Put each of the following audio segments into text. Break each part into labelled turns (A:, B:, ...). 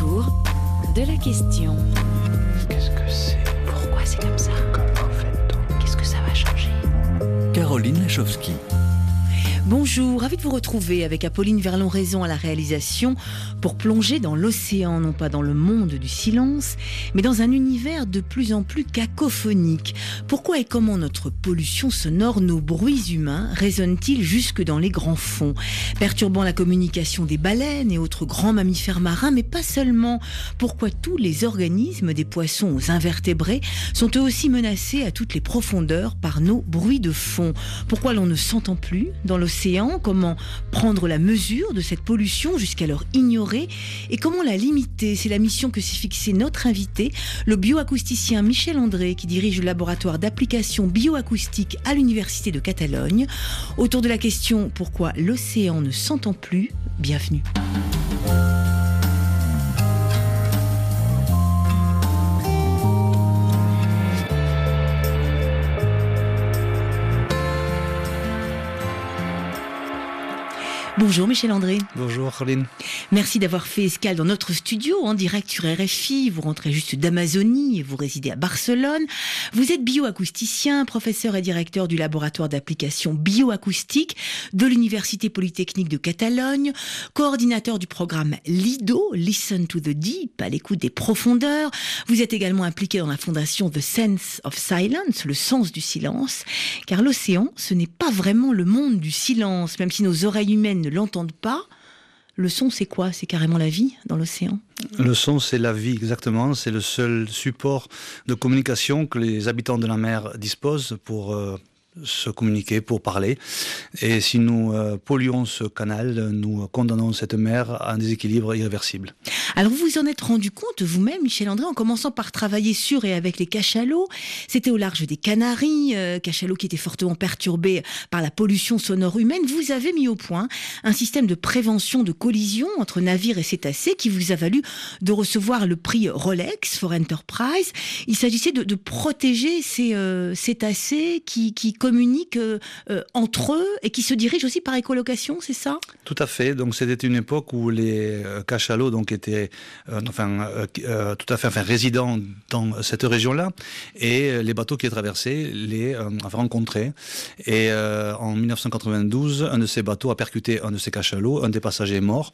A: autour de la question.
B: Qu'est-ce que c'est?
A: Pourquoi c'est comme ça?
B: Comment fait-on?
A: Qu'est-ce que ça va changer?
C: Caroline Lachowski.
A: Bonjour, ravie de vous retrouver avec Apolline Verlon-Raison à la réalisation pour plonger dans l'océan, non pas dans le monde du silence, mais dans un univers de plus en plus cacophonique. Pourquoi et comment notre pollution sonore, nos bruits humains résonnent-ils jusque dans les grands fonds, perturbant la communication des baleines et autres grands mammifères marins, mais pas seulement. Pourquoi tous les organismes, des poissons aux invertébrés, sont eux aussi menacés à toutes les profondeurs par nos bruits de fond? Pourquoi l'on ne s'entend plus dans l'océan? Comment prendre la mesure de cette pollution jusqu'alors ignorée et comment la limiter? C'est la mission que s'est fixée notre invité, le bioacousticien Michel André, qui dirige le laboratoire d'application bioacoustique à l'Université de Catalogne. Autour de la question « Pourquoi l'océan ne s'entend plus ?», bienvenue. Bonjour Michel André.
B: Bonjour Caroline.
A: Merci d'avoir fait escale dans notre studio en direct sur RFI. Vous rentrez juste d'Amazonie et vous résidez à Barcelone. Vous êtes bioacousticien, professeur et directeur du laboratoire d'application bioacoustique de l'Université Polytechnique de Catalogne, coordinateur du programme LIDO, Listen to the Deep, à l'écoute des profondeurs. Vous êtes également impliqué dans la fondation The Sense of Silence, le sens du silence, car l'océan, ce n'est pas vraiment le monde du silence, même si nos oreilles humaines ne l'entendent pas. Le son, c'est quoi? C'est carrément la vie dans l'océan?
B: Le son, c'est la vie, exactement. C'est le seul support de communication que les habitants de la mer disposent pour se communiquer, pour parler. Et si nous polluons ce canal, nous condamnons cette mer à un déséquilibre irréversible.
A: Alors vous vous en êtes rendu compte vous-même, Michel André, en commençant par travailler sur et avec les cachalots. C'était au large des Canaries, cachalots qui étaient fortement perturbés par la pollution sonore humaine. Vous avez mis au point un système de prévention de collision entre navires et cétacés qui vous a valu de recevoir le prix Rolex for Enterprise. Il s'agissait de protéger ces cétacés qui communiquent entre eux et qui se dirigent aussi par écolocation, c'est ça?
B: Tout à fait. Donc c'était une époque où les cachalots donc étaient résidents dans cette région-là, et les bateaux qui les traversaient les rencontraient. Et en 1992, un de ces bateaux a percuté un de ces cachalots, un des passagers est mort,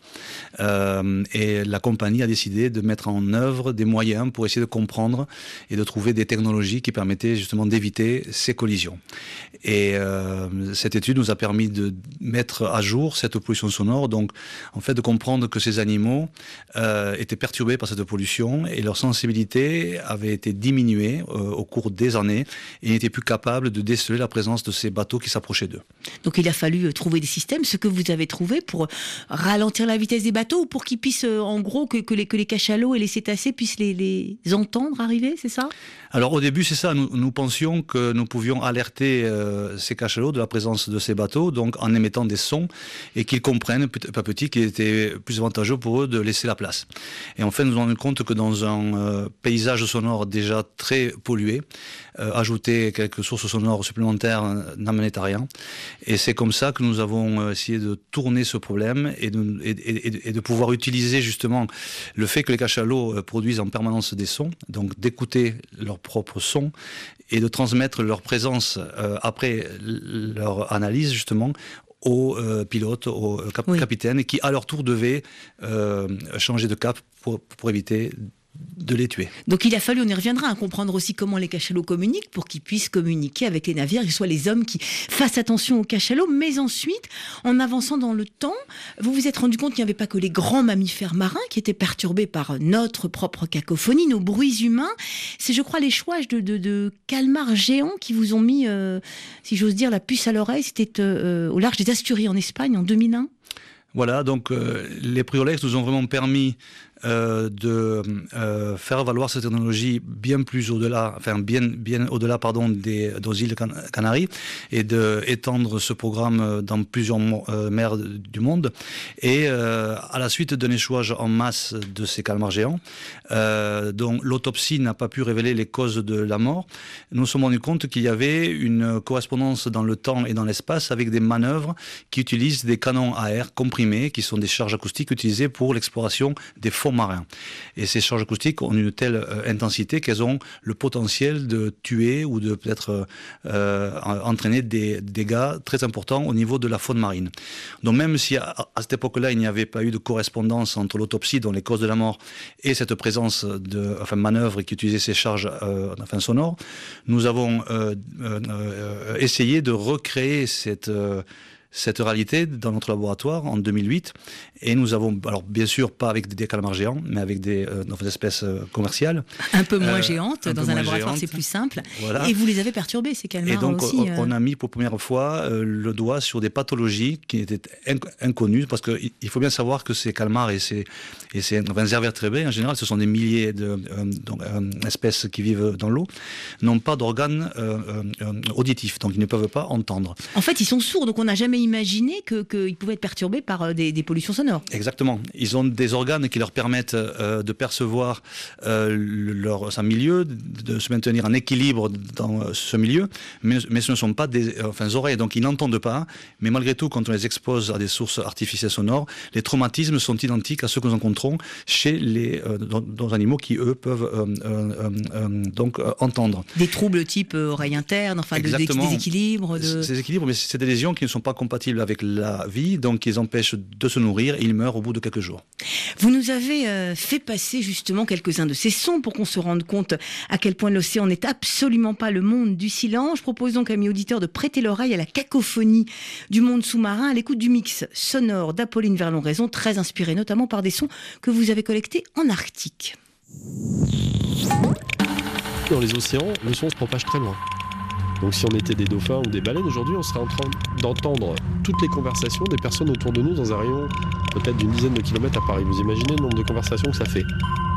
B: et la compagnie a décidé de mettre en œuvre des moyens pour essayer de comprendre et de trouver des technologies qui permettaient justement d'éviter ces collisions. Et cette étude nous a permis de mettre à jour cette pollution sonore, donc en fait de comprendre que ces animaux étaient perturbés par cette pollution et leur sensibilité avait été diminuée au cours des années et n'étaient plus capables de déceler la présence de ces bateaux qui s'approchaient d'eux.
A: Donc il a fallu trouver des systèmes, ce que vous avez trouvé pour ralentir la vitesse des bateaux ou pour qu'ils puissent, en gros, que les cachalots et les cétacés puissent les entendre arriver, c'est ça?
B: Alors au début c'est ça, nous pensions que nous pouvions alerter ces cachalots de la présence de ces bateaux, donc en émettant des sons, et qu'ils comprennent petit à petit qu'il était plus avantageux pour eux de laisser la place. Et en fait nous nous rendons compte que dans un paysage sonore déjà très pollué, ajouter quelques sources sonores supplémentaires n'amenait à rien. Et c'est comme ça que nous avons essayé de tourner ce problème et de pouvoir utiliser justement le fait que les cachalots produisent en permanence des sons, donc d'écouter leurs propres sons et de transmettre leur présence après leur analyse justement aux pilotes, aux capitaines, qui à leur tour devaient changer de cap pour éviter de les tuer.
A: Donc il a fallu, on y reviendra, comprendre aussi comment les cachalots communiquent pour qu'ils puissent communiquer avec les navires, que ce soit les hommes qui fassent attention aux cachalots. Mais ensuite, en avançant dans le temps, vous vous êtes rendu compte qu'il n'y avait pas que les grands mammifères marins qui étaient perturbés par notre propre cacophonie, nos bruits humains. C'est, je crois, les choix de calmars géants qui vous ont mis, si j'ose dire, la puce à l'oreille. C'était au large des Asturies en Espagne en 2001.
B: Voilà, donc les prix Rolex nous ont vraiment permis de faire valoir cette technologie bien plus au-delà, enfin bien au-delà des îles Canaries, et d'étendre ce programme dans plusieurs mers du monde. Et à la suite d'un échouage en masse de ces calmars géants, dont l'autopsie n'a pas pu révéler les causes de la mort, nous nous sommes rendus compte qu'il y avait une correspondance dans le temps et dans l'espace avec des manœuvres qui utilisent des canons à air comprimés, qui sont des charges acoustiques utilisées pour l'exploration des fonds fond marin. Et ces charges acoustiques ont une telle intensité qu'elles ont le potentiel de tuer ou de peut-être entraîner des dégâts très importants au niveau de la faune marine. Donc même si à cette époque-là, il n'y avait pas eu de correspondance entre l'autopsie, dont les causes de la mort, et cette présence de manœuvres qui utilisaient ces charges sonores, nous avons essayé de recréer cette réalité dans notre laboratoire en 2008, et nous avons, alors bien sûr pas avec des calmars géants, mais avec des espèces commerciales.
A: Un peu moins géantes, dans un laboratoire c'est plus simple. Voilà. Et vous les avez perturbés, ces calmars aussi.
B: Et donc on a mis pour la première fois le doigt sur des pathologies qui étaient inconnues, parce qu'il faut bien savoir que ces calmars et ces invertébrés, en général, ce sont des milliers d'espèces qui vivent dans l'eau, n'ont pas d'organes auditifs, donc ils ne peuvent pas entendre.
A: En fait, ils sont sourds, donc on n'a jamais imaginé qu'ils pouvaient être perturbés par des pollutions sonores.
B: Exactement. Ils ont des organes qui leur permettent de percevoir sa milieu, de se maintenir en équilibre dans ce milieu, mais ce ne sont pas des oreilles, donc ils n'entendent pas. Mais malgré tout, quand on les expose à des sources artificielles sonores, les traumatismes sont identiques à ceux que nous rencontrons chez dans animaux qui, eux, peuvent entendre.
A: Des troubles type oreille interne, des déséquilibres.
B: Ces équilibres, mais c'est des lésions qui ne sont pas compatibles avec la vie, donc ils empêchent de se nourrir et ils meurent au bout de quelques jours.
A: Vous nous avez fait passer justement quelques-uns de ces sons pour qu'on se rende compte à quel point l'océan n'est absolument pas le monde du silence. Je propose donc à mes auditeurs de prêter l'oreille à la cacophonie du monde sous-marin à l'écoute du mix sonore d'Apolline Verlon-Raison, très inspiré notamment par des sons que vous avez collectés en Arctique.
D: Dans les océans, le son se propage très loin. Donc si on était des dauphins ou des baleines, aujourd'hui on serait en train d'entendre toutes les conversations des personnes autour de nous dans un rayon peut-être d'une dizaine de kilomètres à Paris. Vous imaginez le nombre de conversations que ça fait ?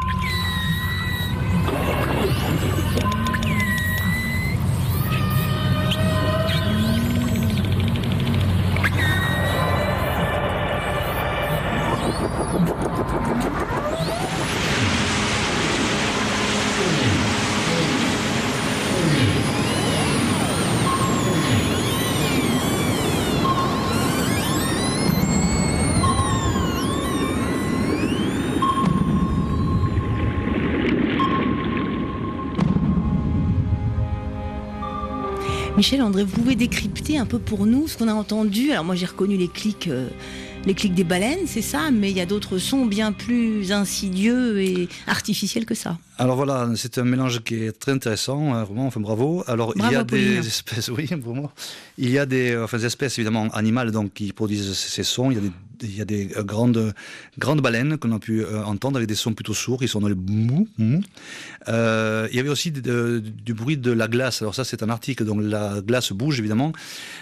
A: Michel André, vous pouvez décrypter un peu pour nous ce qu'on a entendu? Alors moi j'ai reconnu les clics des baleines, c'est ça, mais il y a d'autres sons bien plus insidieux et artificiels que ça.
B: Alors voilà, c'est un mélange qui est très intéressant, vraiment, bravo. Alors
A: bravo,
B: il y a
A: Pauline.
B: des espèces, oui, vraiment. Il y a des espèces évidemment animales donc qui produisent ces sons. Il y a des grandes baleines qu'on a pu entendre avec des sons plutôt sourds, qui sont dans les mou. Il y avait aussi du bruit de la glace. Alors ça, c'est un article, donc la glace bouge évidemment.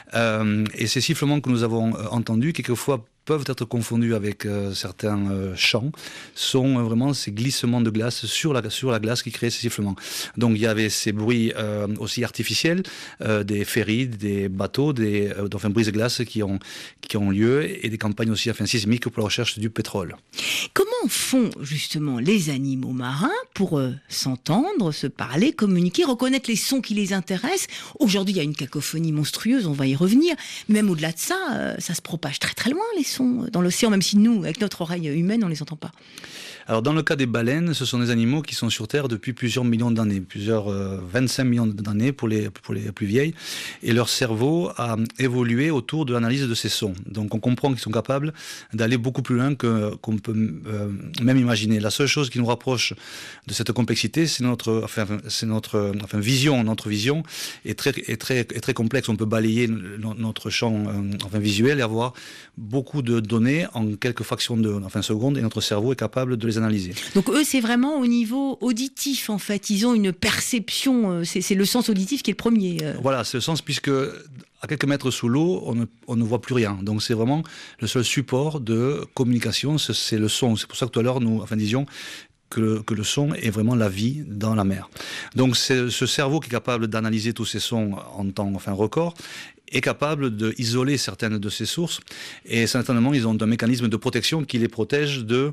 B: Et ces sifflements que nous avons entendus, quelquefois peuvent être confondus avec certains chants, sont vraiment ces glissements de glace sur la glace qui créent ces sifflements. Donc il y avait ces bruits aussi artificiels, des ferries, des bateaux, brise-glace qui ont lieu, et des campagnes aussi sismiques pour la recherche du pétrole.
A: Comment font justement les animaux marins pour s'entendre, se parler, communiquer, reconnaître les sons qui les intéressent? Aujourd'hui, il y a une cacophonie monstrueuse, on va y revenir. Même au-delà de ça, ça se propage très très loin, les sons dans l'océan, même si nous, avec notre oreille humaine, on les entend pas.
B: Alors dans le cas des baleines, ce sont des animaux qui sont sur Terre depuis plusieurs millions d'années, 25 millions d'années pour les plus vieilles, et leur cerveau a évolué autour de l'analyse de ces sons. Donc on comprend qu'ils sont capables d'aller beaucoup plus loin qu'on peut même imaginer. La seule chose qui nous rapproche de cette complexité, c'est notre vision. Notre vision est très complexe. On peut balayer notre champ visuel et avoir beaucoup de données en quelques fractions de secondes, et notre cerveau est capable de les analyser.
A: Donc eux, c'est vraiment au niveau auditif, en fait. Ils ont une perception, c'est le sens auditif qui est le premier.
B: Voilà, c'est le sens, puisque à quelques mètres sous l'eau, on ne voit plus rien. Donc c'est vraiment le seul support de communication, c'est le son. C'est pour ça que tout à l'heure, nous disions que le son est vraiment la vie dans la mer. Donc c'est ce cerveau qui est capable d'analyser tous ces sons en temps record, est capable d'isoler certaines de ces sources, et certainement ils ont un mécanisme de protection qui les protège de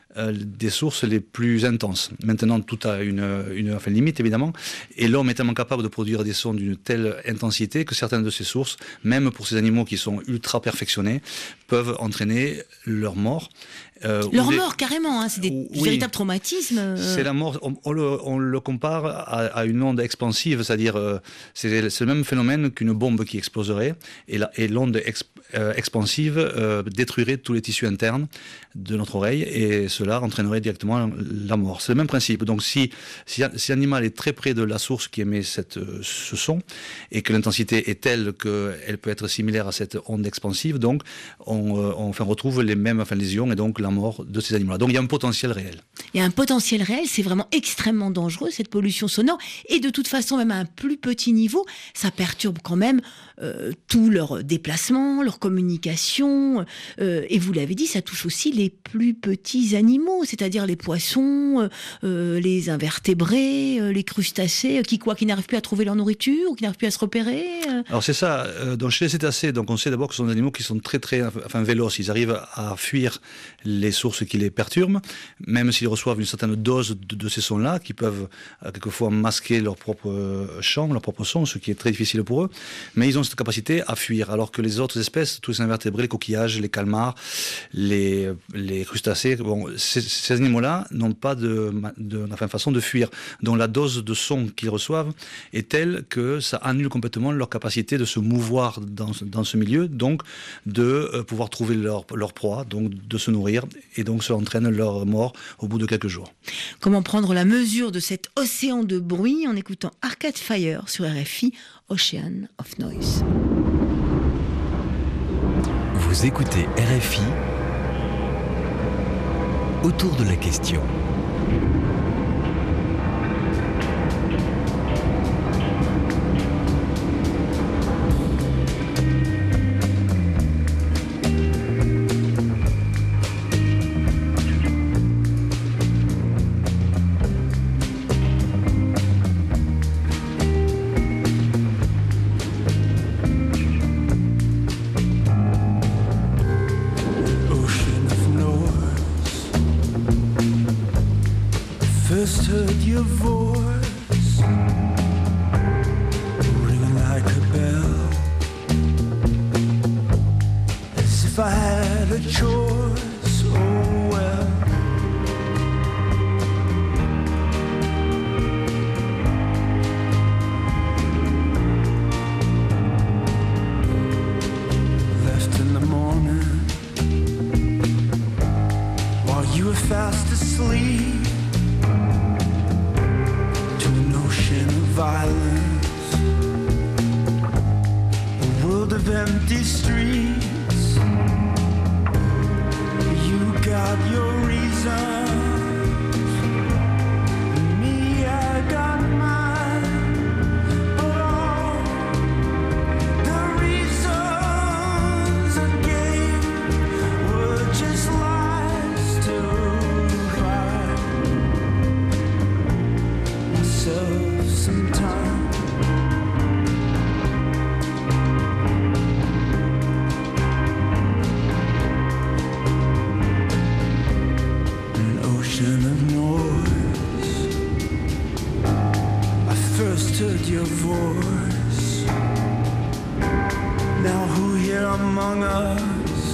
B: des sources les plus intenses. Maintenant, tout a une limite, évidemment, et l'homme est tellement capable de produire des sons d'une telle intensité que certaines de ces sources, même pour ces animaux qui sont ultra perfectionnés, peuvent entraîner leur mort.
A: Leur mort, carrément, hein, c'est des véritables traumatismes.
B: C'est la mort, on le compare à une onde expansive, c'est-à-dire c'est le même phénomène qu'une bombe qui exploserait, et l'onde expansive détruirait tous les tissus internes de notre oreille, et cela entraînerait directement la mort. C'est le même principe. Donc si l'animal est très près de la source qui émet ce son, et que l'intensité est telle qu'elle peut être similaire à cette onde expansive, donc on retrouve les mêmes lésions, et donc la mort de ces animaux-là. Donc il y a un potentiel réel.
A: Il y a un potentiel réel, c'est vraiment extrêmement dangereux, cette pollution sonore, et de toute façon, même à un plus petit niveau, ça perturbe quand même tous leurs déplacements, leur communication, et vous l'avez dit, ça touche aussi les plus petits animaux, c'est-à-dire les poissons, les invertébrés, les crustacés, qui n'arrivent plus à trouver leur nourriture, ou qui n'arrivent plus à se repérer.
B: Alors c'est ça, donc chez les cétacés, donc on sait d'abord que ce sont des animaux qui sont très véloces, ils arrivent à fuir les sources qui les perturbent, même s'ils reçoivent une certaine dose de ces sons-là, qui peuvent quelquefois masquer leur propre chant, leur propre son, ce qui est très difficile pour eux, mais ils ont cette capacité à fuir, alors que les autres espèces, tous les invertébrés, les coquillages, les calmars, les crustacés, ces animaux-là n'ont pas de façon de fuir. Donc la dose de son qu'ils reçoivent est telle que ça annule complètement leur capacité de se mouvoir dans ce milieu, donc de pouvoir trouver leur proie, donc de se nourrir, et donc cela entraîne leur mort au bout de quelques jours.
A: Comment prendre la mesure de cet océan de bruit en écoutant Arcade Fire sur RFI, Ocean of Noise.
C: Vous écoutez RFI autour de la question.
E: First heard your voice ringing like a bell, as if I had a choice. Oh well, left in the morning while you were fast asleep. Violence, a world of empty streets. You got your reasons, me, I got mine. But all the reasons I gave were just lies to buy myself some time. An ocean of noise. I first heard your voice. Now who here among us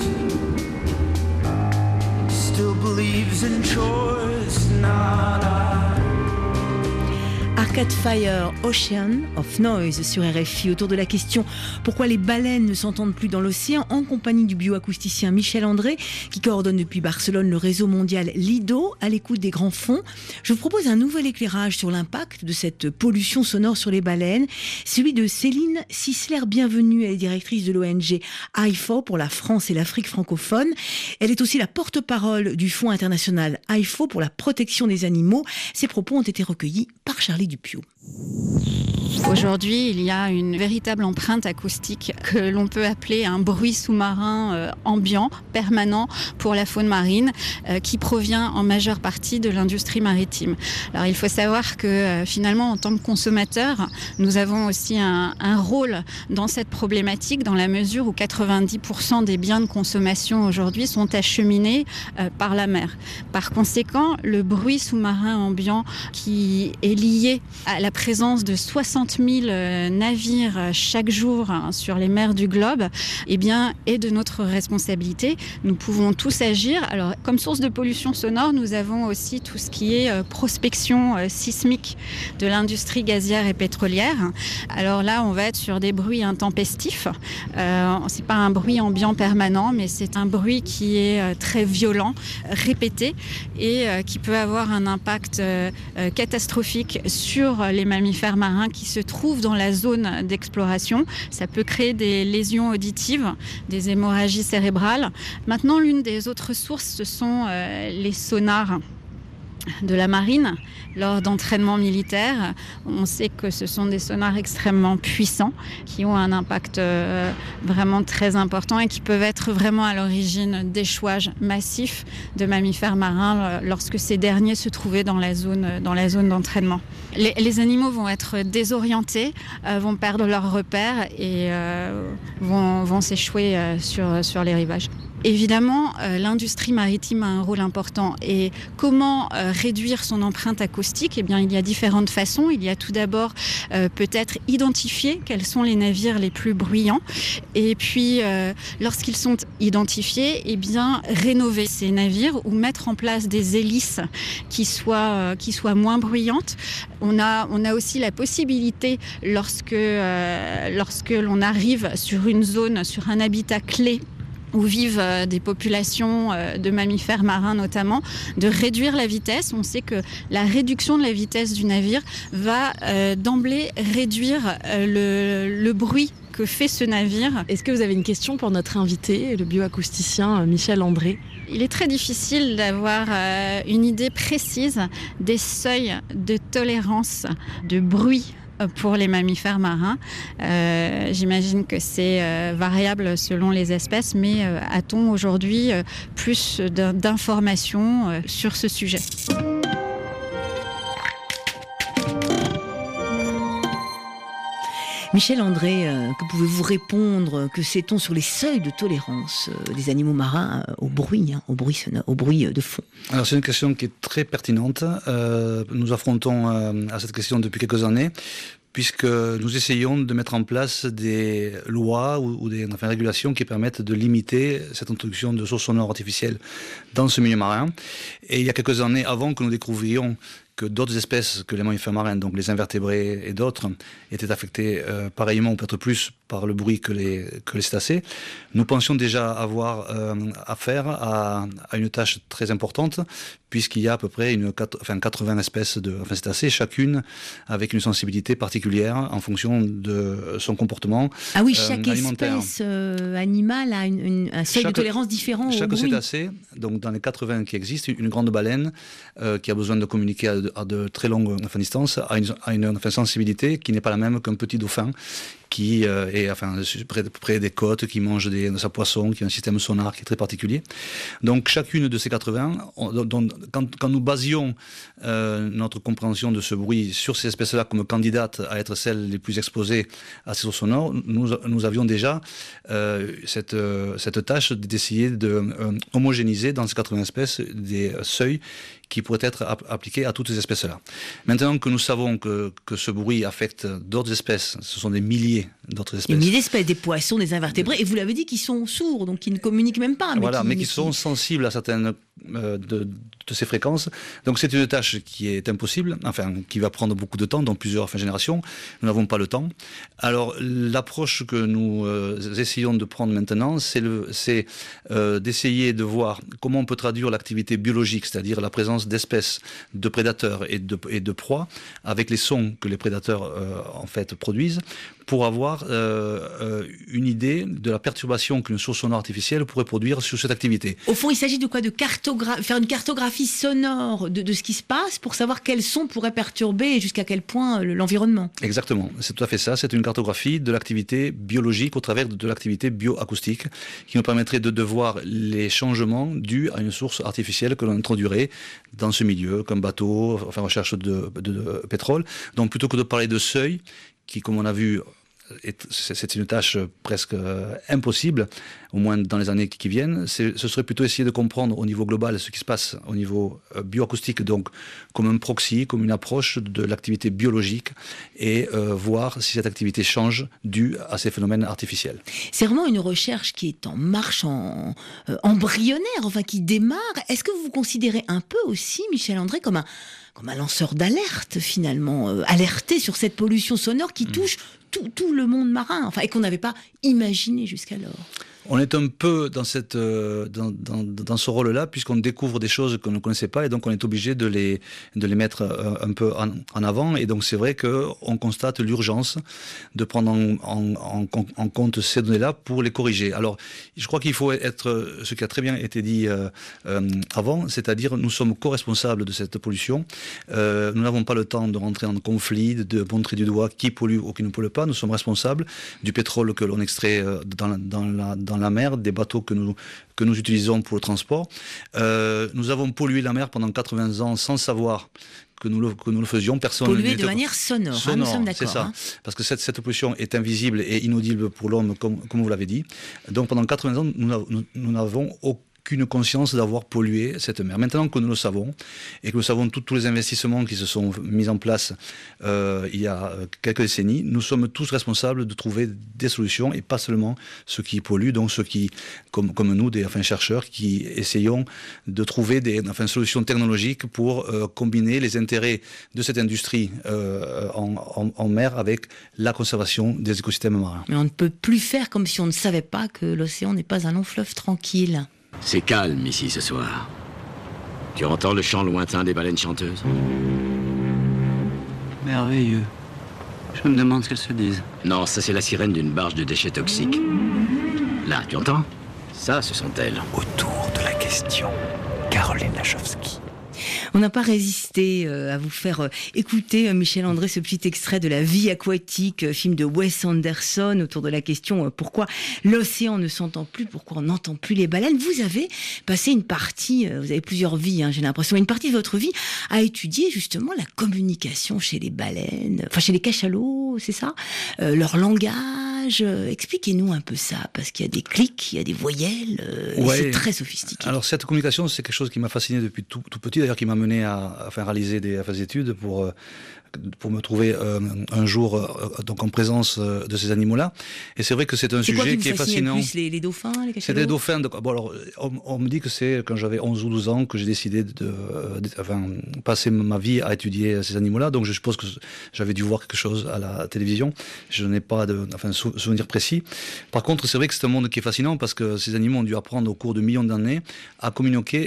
E: still believes in choice? Not I.
A: Arcade Fire, Ocean of Noise sur RFI, autour de la question pourquoi les baleines ne s'entendent plus dans l'océan, en compagnie du bioacousticien Michel André, qui coordonne depuis Barcelone le réseau mondial Lido, à l'écoute des grands fonds. Je vous propose un nouvel éclairage sur l'impact de cette pollution sonore sur les baleines, celui de Céline Sisler. Bienvenue, elle est directrice de l'ONG IFO pour la France et l'Afrique francophone. Elle est aussi la porte-parole du Fonds international IFO pour la protection des animaux. Ses propos ont été recueillis par Charlie Dupieux.
F: Aujourd'hui, il y a une véritable empreinte acoustique que l'on peut appeler un bruit sous-marin ambiant, permanent pour la faune marine, qui provient en majeure partie de l'industrie maritime. Alors il faut savoir que finalement, en tant que consommateurs, nous avons aussi un rôle dans cette problématique, dans la mesure où 90% des biens de consommation aujourd'hui sont acheminés par la mer. Par conséquent, le bruit sous-marin ambiant qui est lié à la présence de 60 000 navires chaque jour sur les mers du globe, eh bien, est de notre responsabilité. Nous pouvons tous agir. Alors, comme source de pollution sonore, nous avons aussi tout ce qui est prospection sismique de l'industrie gazière et pétrolière. Alors là, on va être sur des bruits intempestifs. C'est pas un bruit ambiant permanent, mais c'est un bruit qui est très violent, répété et qui peut avoir un impact catastrophique sur les mammifères marins qui se trouvent dans la zone d'exploration. Ça peut créer des lésions auditives, des hémorragies cérébrales. Maintenant, l'une des autres sources, ce sont les sonars de la marine lors d'entraînements militaires. On sait que ce sont des sonars extrêmement puissants qui ont un impact vraiment très important et qui peuvent être vraiment à l'origine d'échouages massifs de mammifères marins lorsque ces derniers se trouvaient dans la zone d'entraînement. Les animaux vont être désorientés, vont perdre leurs repères et vont s'échouer sur les rivages. Évidemment, l'industrie maritime a un rôle important. Et comment réduire son empreinte acoustique ? Eh bien, il y a différentes façons. Il y a tout d'abord peut-être identifier quels sont les navires les plus bruyants. Et puis, lorsqu'ils sont identifiés, eh bien, rénover ces navires ou mettre en place des hélices qui soient moins bruyantes. On a aussi la possibilité, lorsque l'on arrive sur une zone, sur un habitat clé, où vivent des populations de mammifères marins notamment, de réduire la vitesse. On sait que la réduction de la vitesse du navire va d'emblée réduire le bruit que fait ce navire.
G: Est-ce que vous avez une question pour notre invité, le bioacousticien Michel André ?
F: Il est très difficile d'avoir une idée précise des seuils de tolérance de bruit pour les mammifères marins. J'imagine que c'est variable selon les espèces, mais a-t-on aujourd'hui plus d'informations sur ce sujet ?
A: Michel André, que pouvez-vous répondre ? Que sait-on sur les seuils de tolérance des animaux marins au bruit de fond ?
B: Alors c'est une question qui est très pertinente. Nous affrontons à cette question depuis quelques années, puisque nous essayons de mettre en place des lois ou des régulations qui permettent de limiter cette introduction de sources sonores artificielles dans ce milieu marin. Et il y a quelques années, avant que nous découvrions que d'autres espèces que les mammifères marins, donc les invertébrés et d'autres, étaient affectés pareillement ou peut-être plus par le bruit que les cétacés, nous pensions déjà avoir affaire à une tâche très importante, puisqu'il y a à peu près 80 espèces de cétacés, chacune avec une sensibilité particulière en fonction de son comportement alimentaire.
A: Ah oui, chaque espèce animale a un seuil de tolérance différent au bruit.
B: Chaque cétacé, donc dans les 80 qui existent, une grande baleine qui a besoin de communiquer à de très longues distances a une sensibilité qui n'est pas la même qu'un petit dauphin qui est près des côtes, qui mange de sa poisson, qui a un système sonar qui est très particulier. Donc chacune de ces 80, quand nous basions notre compréhension de ce bruit sur ces espèces-là comme candidates à être celles les plus exposées à ces sources sonores, nous avions déjà cette tâche d'essayer de homogénéiser dans ces 80 espèces des seuils qui pourraient être appliqués à toutes ces espèces-là. Maintenant que nous savons que ce bruit affecte d'autres espèces, ce sont des milliers d'autres espèces.
A: Des milliers d'espèces, des poissons, des invertébrés, et vous l'avez dit, qui sont sourds, donc qui ne communiquent même pas.
B: Mais qui sont sensibles à certaines de ces fréquences. Donc c'est une tâche qui est impossible, qui va prendre beaucoup de temps, dans plusieurs générations. Nous n'avons pas le temps. Alors l'approche que nous essayons de prendre maintenant, c'est d'essayer de voir comment on peut traduire l'activité biologique, c'est-à-dire la présence d'espèces, de prédateurs et de proies, avec les sons que les prédateurs produisent, pour avoir une idée de la perturbation qu'une source sonore artificielle pourrait produire sur cette activité.
A: Au fond, il s'agit de quoi? De faire une cartographie sonore de ce qui se passe pour savoir quels sons pourraient perturber et jusqu'à quel point l'environnement.
B: Exactement, c'est tout à fait ça. C'est une cartographie de l'activité biologique au travers de l'activité bioacoustique qui nous permettrait de voir les changements dus à une source artificielle que l'on introduirait dans ce milieu, comme bateau, enfin recherche de pétrole. Donc plutôt que de parler de seuil, qui, comme on a vu, c'est une tâche presque impossible, au moins dans les années qui viennent, ce serait plutôt essayer de comprendre au niveau global ce qui se passe au niveau bioacoustique, donc comme un proxy, comme une approche de l'activité biologique, et voir si cette activité change due à ces phénomènes artificiels.
A: C'est vraiment une recherche qui est en marche embryonnaire, enfin qui démarre. Est-ce que vous vous considérez un peu aussi, Michel André, comme un lanceur d'alerte finalement, alerté sur cette pollution sonore qui touche tout le monde marin, enfin, et qu'on n'avait pas imaginé jusqu'alors?
B: On est un peu dans ce rôle-là, puisqu'on découvre des choses qu'on ne connaissait pas, et donc on est obligé de les mettre un peu en avant. Et donc c'est vrai qu'on constate l'urgence de prendre en compte ces données-là pour les corriger. Alors, je crois qu'il faut être, ce qui a très bien été dit avant, c'est-à-dire nous sommes co-responsables de cette pollution. Nous n'avons pas le temps de rentrer en conflit, de montrer du doigt qui pollue ou qui ne pollue pas. Nous sommes responsables du pétrole que l'on extrait dans la mer, des bateaux que nous utilisons pour le transport. Nous avons pollué la mer pendant 80 ans sans savoir que nous le faisions. Personne
A: pollué de manière sonore, nous sommes d'accord.
B: C'est ça, parce que cette pollution est invisible et inaudible pour l'homme, comme vous l'avez dit. Donc pendant 80 ans, nous n'avons aucune conscience d'avoir pollué cette mer. Maintenant que nous le savons, et que nous savons tous les investissements qui se sont mis en place il y a quelques décennies, nous sommes tous responsables de trouver des solutions, et pas seulement ceux qui polluent, donc ceux qui, comme nous, des chercheurs, qui essayons de trouver des solutions technologiques pour combiner les intérêts de cette industrie en mer avec la conservation des écosystèmes marins.
A: Mais on ne peut plus faire comme si on ne savait pas que l'océan n'est pas un long fleuve tranquille.
H: C'est calme ici ce soir. Tu entends le chant lointain des baleines chanteuses?
I: Merveilleux. Je me demande ce qu'elles se disent.
H: Non, ça c'est la sirène d'une barge de déchets toxiques. Là, tu entends? Ça, ce sont elles.
C: Autour de la question, Caroline Lachowski.
A: On n'a pas résisté à vous faire écouter, Michel André, ce petit extrait de La vie aquatique, film de Wes Anderson, autour de la question pourquoi l'océan ne s'entend plus, pourquoi on n'entend plus les baleines. Vous avez passé une partie, vous avez plusieurs vies, j'ai l'impression, une partie de votre vie à étudier justement la communication chez les baleines, enfin chez les cachalots, c'est ça, leur langage. Expliquez-nous un peu ça, parce qu'il y a des clics, il y a des voyelles, et c'est très sophistiqué.
B: Alors cette communication, c'est quelque chose qui m'a fasciné depuis tout petit, d'ailleurs qui m'a mené à faire réaliser des études pour me trouver un jour donc en présence de ces animaux-là. Et c'est vrai que c'est un sujet qui est fascinant.
A: Plus les dauphins, les cachalots?
B: C'est des dauphins. Bon, alors, on me dit que c'est quand j'avais 11 ou 12 ans que j'ai décidé de passer ma vie à étudier ces animaux-là. Donc je suppose que j'avais dû voir quelque chose à la télévision. Je n'ai pas de souvenir précis. Par contre, c'est vrai que c'est un monde qui est fascinant parce que ces animaux ont dû apprendre au cours de millions d'années à communiquer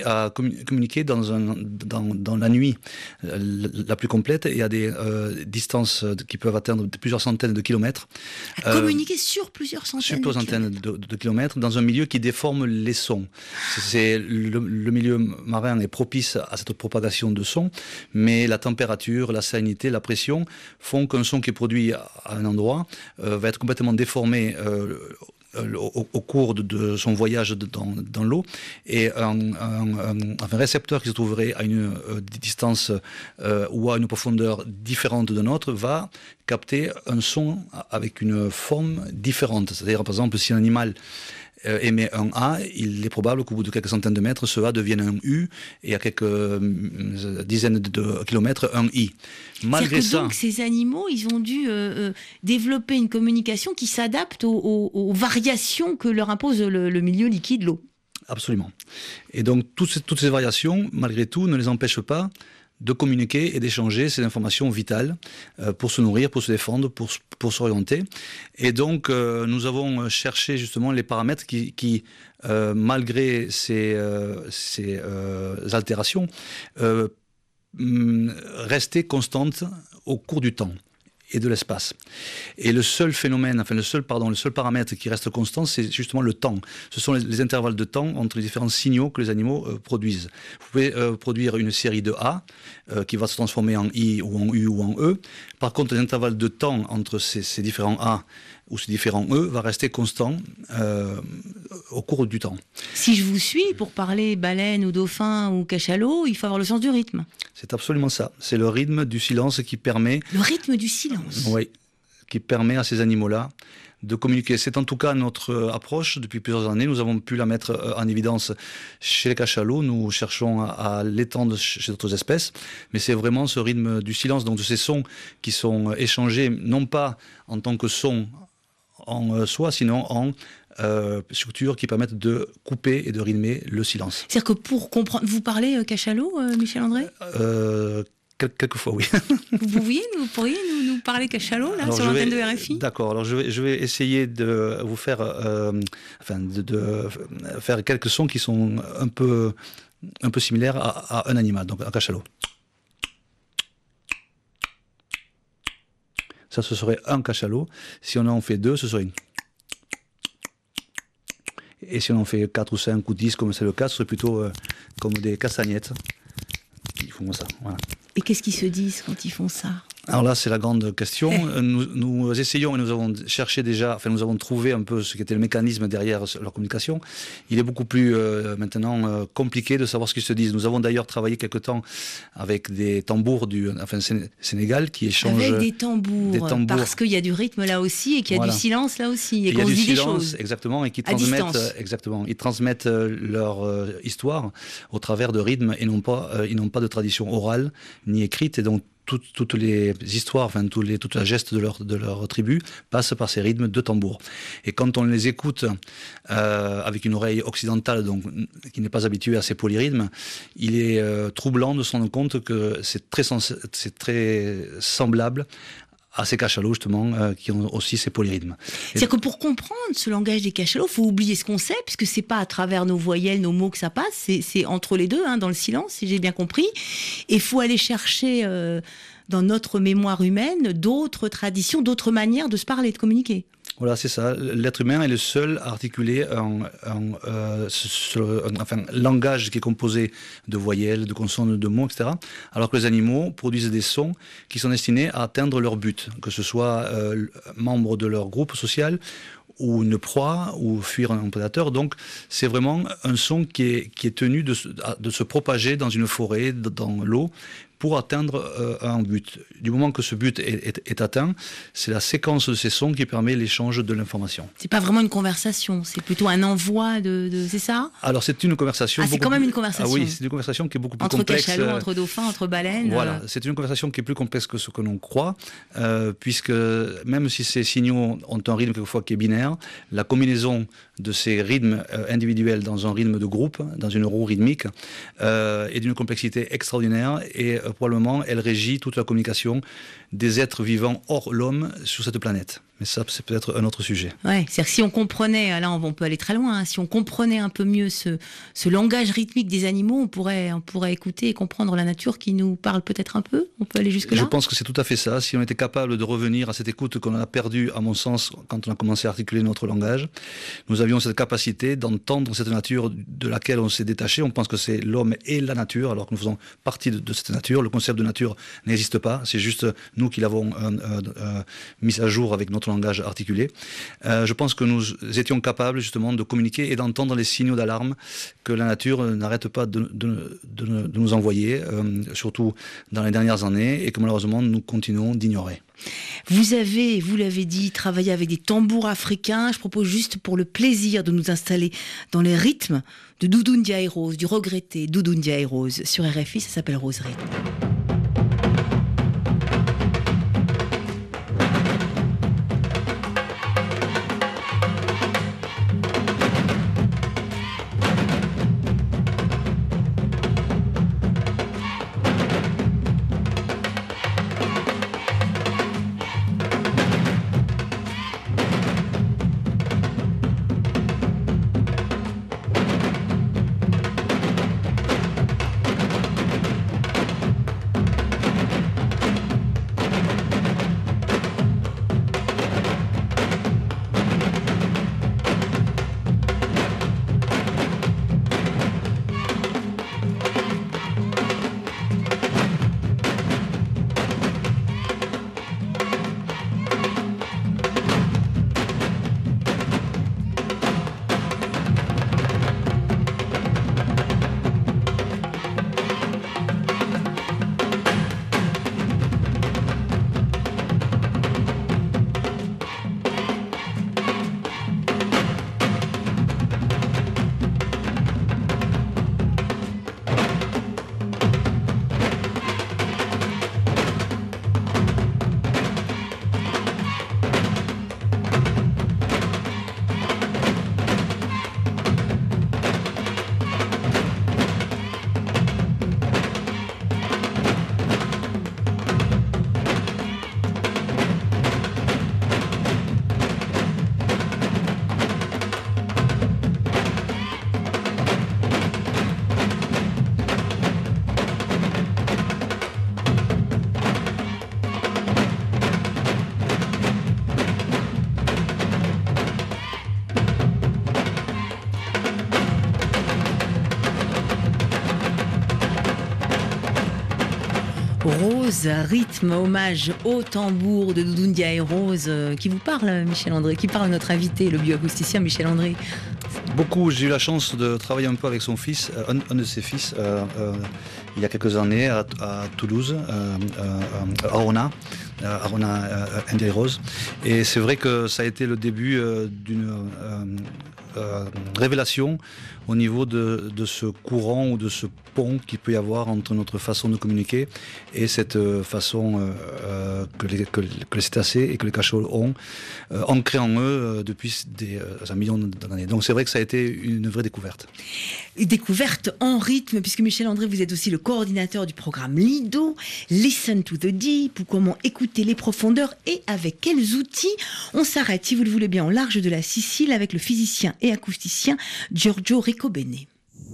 B: dans la nuit la plus complète et à des distances qui peuvent atteindre plusieurs centaines de kilomètres.
A: Communiquer sur plusieurs centaines
B: de kilomètres dans un milieu qui déforme les sons. Le milieu marin est propice à cette propagation de sons, mais la température, la salinité, la pression font qu'un son qui est produit à un endroit va être complètement déformé au cours de son voyage dans l'eau, et un récepteur qui se trouverait à une distance ou à une profondeur différente de notre va capter un son avec une forme différente. C'est-à-dire, par exemple, si un animal émet un A, il est probable qu'au bout de quelques centaines de mètres, ce A devienne un U, et à quelques dizaines de kilomètres, un I.
A: Malgré ça, donc ces animaux, ils ont dû développer une communication qui s'adapte aux variations que leur impose le milieu liquide, l'eau. Absolument.
B: Et donc toutes ces variations, malgré tout, ne les empêchent pas de communiquer et d'échanger ces informations vitales pour se nourrir, pour se défendre, pour s'orienter. Et donc, nous avons cherché justement les paramètres qui malgré ces altérations, restaient constantes au cours du temps. et de l'espace. Et le seul paramètre qui reste constant, c'est justement le temps. Ce sont les intervalles de temps entre les différents signaux que les animaux produisent. Vous pouvez produire une série de A qui va se transformer en I ou en U ou en E. Par contre, l'intervalle de temps entre ces différents A ou ces différents E va rester constant au cours du temps.
A: Si je vous suis, pour parler baleine ou dauphin ou cachalot, il faut avoir le sens du rythme.
B: C'est absolument ça. C'est le rythme du silence qui permet...
A: Le rythme du silence.
B: Oui, qui permet à ces animaux-là de communiquer. C'est en tout cas notre approche depuis plusieurs années. Nous avons pu la mettre en évidence chez les cachalots. Nous cherchons à l'étendre chez d'autres espèces. Mais c'est vraiment ce rythme du silence, donc de ces sons qui sont échangés, non pas en tant que son en soi, sinon en structures qui permettent de couper et de rythmer le silence.
A: C'est-à-dire que pour comprendre... Vous parlez cachalot, Michel André
B: Quelquefois, oui.
A: Vous pourriez nous parler cachalot, là, sur l'antenne de RFI ?
B: D'accord, alors je vais essayer de vous faire, faire quelques sons qui sont un peu similaires à un animal, donc un cachalot. Ça, ce serait un cachalot. Si on en fait 2, ce serait une... Et si on en fait 4 ou 5 ou 10, comme c'est le cas, ce serait plutôt comme des castagnettes qui font ça. Voilà.
A: Et qu'est-ce qu'ils se disent quand ils font ça ?
B: Alors là, c'est la grande question. Nous essayons et nous avons cherché déjà, nous avons trouvé un peu ce qui était le mécanisme derrière leur communication. Il est beaucoup plus maintenant compliqué de savoir ce qu'ils se disent. Nous avons d'ailleurs travaillé quelque temps avec des tambours du Sénégal qui échangent...
A: Avec des tambours, parce qu'il y a du rythme là aussi et qu'il y a du silence là aussi. Et qu'on se dit des choses.
B: Exactement, et qui transmettent leur histoire au travers de rythmes et ils n'ont pas de tradition orale ni écrite, et donc toutes les histoires, toute la geste de leur tribu passe par ces rythmes de tambour. Et quand on les écoute avec une oreille occidentale, donc qui n'est pas habituée à ces polyrythmes, il est troublant de se rendre compte que c'est très semblable à ces cachalots, justement, qui ont aussi ces polyrythmes.
A: C'est-à-dire que pour comprendre ce langage des cachalots, il faut oublier ce qu'on sait, puisque c'est pas à travers nos voyelles, nos mots que ça passe, c'est entre les deux, dans le silence, si j'ai bien compris. Et il faut aller chercher dans notre mémoire humaine d'autres traditions, d'autres manières de se parler, de communiquer.
B: Voilà, c'est ça. L'être humain est le seul à articuler un langage qui est composé de voyelles, de consonnes, de mots, etc. Alors que les animaux produisent des sons qui sont destinés à atteindre leur but, que ce soit membre de leur groupe social ou une proie, ou fuir un prédateur. Donc c'est vraiment un son qui est tenu de se propager dans une forêt, dans l'eau, pour atteindre un but. Du moment que ce but est atteint, c'est la séquence de ces sons qui permet l'échange de l'information.
A: C'est pas vraiment une conversation, c'est plutôt un envoi c'est ça ?
B: Alors c'est une conversation...
A: c'est quand même une conversation.
B: Oui, c'est une conversation qui est beaucoup plus complexe.
A: Entre cachalots, entre dauphins, entre baleines.
B: Voilà, c'est une conversation qui est plus complexe que ce que l'on croit, puisque même si ces signaux ont un rythme quelquefois qui est binaire, la combinaison de ces rythmes individuels dans un rythme de groupe, dans une roue rythmique, est d'une complexité extraordinaire, et probablement elle régit toute la communication des êtres vivants hors l'homme sur cette planète. Mais ça, c'est peut-être un autre sujet.
A: Ouais, c'est-à-dire que si on comprenait, là on peut aller très loin, si on comprenait un peu mieux ce langage rythmique des animaux, on pourrait écouter et comprendre la nature qui nous parle peut-être un peu. On peut aller jusque-là.
B: Je pense que c'est tout à fait ça. Si on était capable de revenir à cette écoute qu'on a perdue, à mon sens, quand on a commencé à articuler notre langage, nous avions cette capacité d'entendre cette nature de laquelle on s'est détaché. On pense que c'est l'homme et la nature, alors que nous faisons partie de cette nature. Le concept de nature n'existe pas. C'est juste nous qui l'avons mis à jour avec notre langage articulé. Je pense que nous étions capables justement de communiquer et d'entendre les signaux d'alarme que la nature n'arrête pas de nous envoyer, surtout dans les dernières années, et que malheureusement nous continuons d'ignorer.
A: Vous l'avez dit, travaillé avec des tambours africains. Je propose juste pour le plaisir de nous installer dans les rythmes de Doudou Ndiaye Rose, du regretté Doudou Ndiaye Rose. Sur RFI, ça s'appelle Rose Rythme. Rose, rythme, hommage au tambour de Doudou Ndiaye. Rose, qui vous parle, Michel André, qui parle notre invité, le bioacousticien Michel André.
B: Beaucoup, j'ai eu la chance de travailler un peu avec son fils, un de ses fils, il y a quelques années à Toulouse, Arona Ndiaye Rose. Et c'est vrai que ça a été le début d'une révélation au niveau de ce courant ou de ce pont qu'il peut y avoir entre notre façon de communiquer et cette façon que les cétacés et que les cachalots ont ancrée en eux depuis un million d'années. Donc c'est vrai que ça a été une vraie découverte.
A: Une découverte en rythme, puisque Michel André, vous êtes aussi le coordinateur du programme Lido, Listen to the Deep, ou comment écouter les profondeurs et avec quels outils. On s'arrête, si vous le voulez bien, au large de la Sicile avec le physicien et acousticien Giorgio Riccobene.